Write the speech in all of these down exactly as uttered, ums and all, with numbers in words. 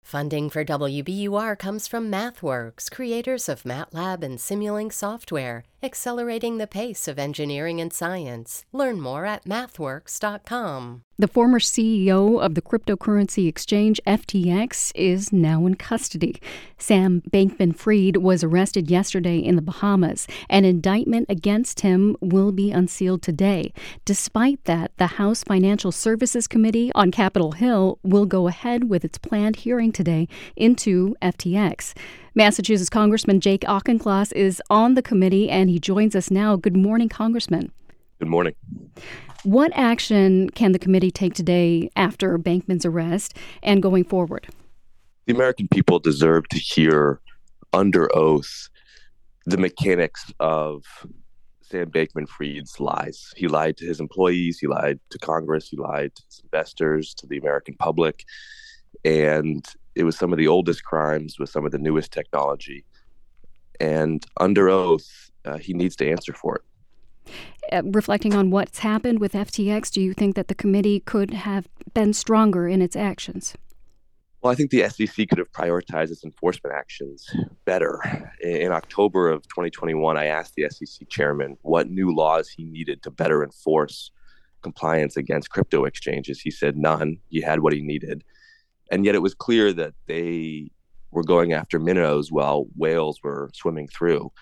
Funding for W B U R comes from MathWorks, creators of MATLAB and Simulink software, accelerating the pace of engineering and science. Learn more at mathworks dot com. The former C E O of the cryptocurrency exchange F T X is now in custody. Sam Bankman-Fried was arrested yesterday in the Bahamas. An indictment against him will be unsealed today. Despite that, the House Financial Services Committee on Capitol Hill will go ahead with its planned hearing today into F T X. Massachusetts Congressman Jake Auchincloss is on the committee, and he joins us now. Good morning, Congressman. Good morning. What action can the committee take today after Bankman's arrest and going forward? The American people deserve to hear under oath the mechanics of Sam Bankman-Fried's lies. He lied to his employees, he lied to Congress, he lied to his investors, to the American public, and it was some of the oldest crimes with some of the newest technology. And under oath, uh, he needs to answer for it. Uh, reflecting on what's happened with F T X, do you think that the committee could have been stronger in its actions? Well, I think the S E C could have prioritized its enforcement actions better. In October of twenty twenty-one, I asked the S E C chairman what new laws he needed to better enforce compliance against crypto exchanges. He said none. He had what he needed. And yet it was clear that they were going after minnows while whales were swimming through.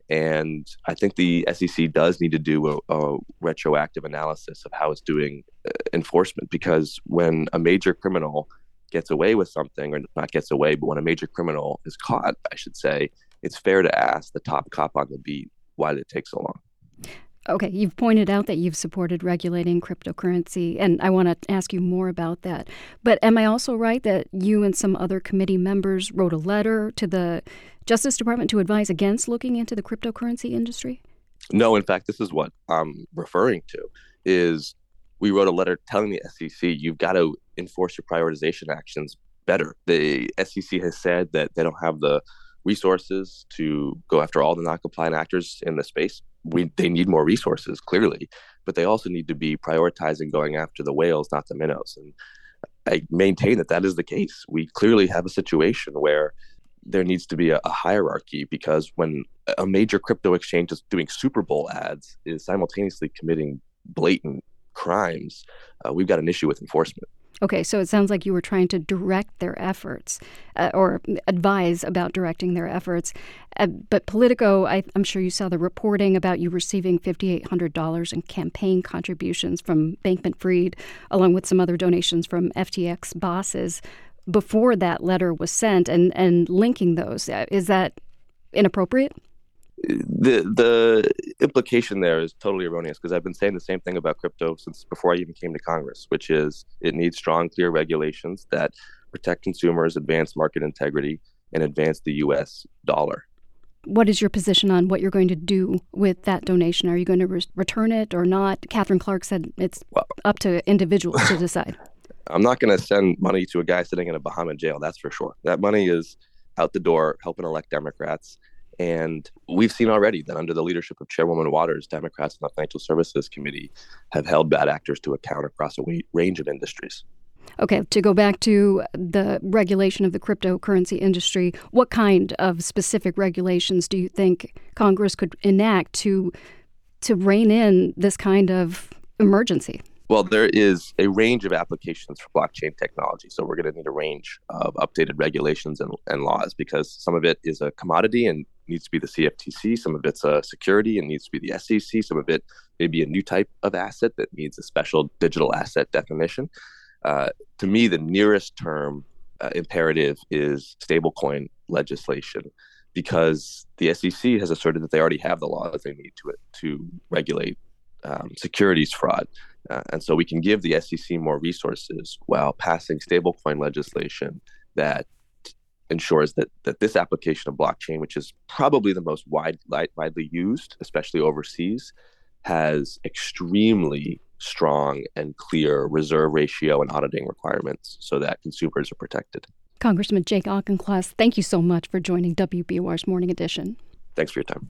And I think the S E C does need to do a, a retroactive analysis of how it's doing uh, enforcement, because when a major criminal gets away with something, or not gets away, but when a major criminal is caught, I should say, it's fair to ask the top cop on the beat, why did it take so long? Okay, you've pointed out that you've supported regulating cryptocurrency, and I want to ask you more about that. But am I also right that you and some other committee members wrote a letter to the Justice Department to advise against looking into the cryptocurrency industry? No, in fact, this is what I'm referring to, is we wrote a letter telling the S E C, you've got to enforce your prioritization actions better. The S E C has said that they don't have the resources to go after all the non-compliant actors in the space. We, they need more resources, clearly, but they also need to be prioritizing going after the whales, not the minnows. And I maintain that that is the case. We clearly have a situation where there needs to be a, a hierarchy, because when a major crypto exchange is doing Super Bowl ads, is simultaneously committing blatant crimes, uh, we've got an issue with enforcement. Okay, so it sounds like you were trying to direct their efforts uh, or advise about directing their efforts. Uh, but Politico, I, I'm sure you saw the reporting about you receiving five thousand eight hundred dollars in campaign contributions from Bankman-Fried, along with some other donations from F T X bosses before that letter was sent, and, and linking those. Uh, is that inappropriate? The the implication there is totally erroneous, because I've been saying the same thing about crypto since before I even came to Congress, which is it needs strong, clear regulations that protect consumers, advance market integrity, and advance the U S dollar. What is your position on what you're going to do with that donation? Are you going to re- return it or not? Catherine Clark said it's well, up to individuals to decide. I'm not going to send money to a guy sitting in a Bahama jail, that's for sure. That money is out the door helping elect Democrats. And we've seen already that under the leadership of Chairwoman Waters, Democrats in the Financial Services Committee have held bad actors to account across a range of industries. Okay, to go back to the regulation of the cryptocurrency industry, what kind of specific regulations do you think Congress could enact to to rein in this kind of emergency? Well, there is a range of applications for blockchain technology. So we're going to need a range of updated regulations and, and laws, because some of it is a commodity and needs to be the C F T C. Some of it's a security and needs to be the S E C. Some of it may be a new type of asset that needs a special digital asset definition. Uh, to me, the nearest term uh, imperative is stablecoin legislation, because the S E C has asserted that they already have the laws they need to to regulate um, securities fraud. Uh, and so we can give the S E C more resources while passing stablecoin legislation that ensures that that this application of blockchain, which is probably the most wide, widely used, especially overseas, has extremely strong and clear reserve ratio and auditing requirements so that consumers are protected. Congressman Jake Auchincloss, thank you so much for joining W B U R's Morning Edition. Thanks for your time.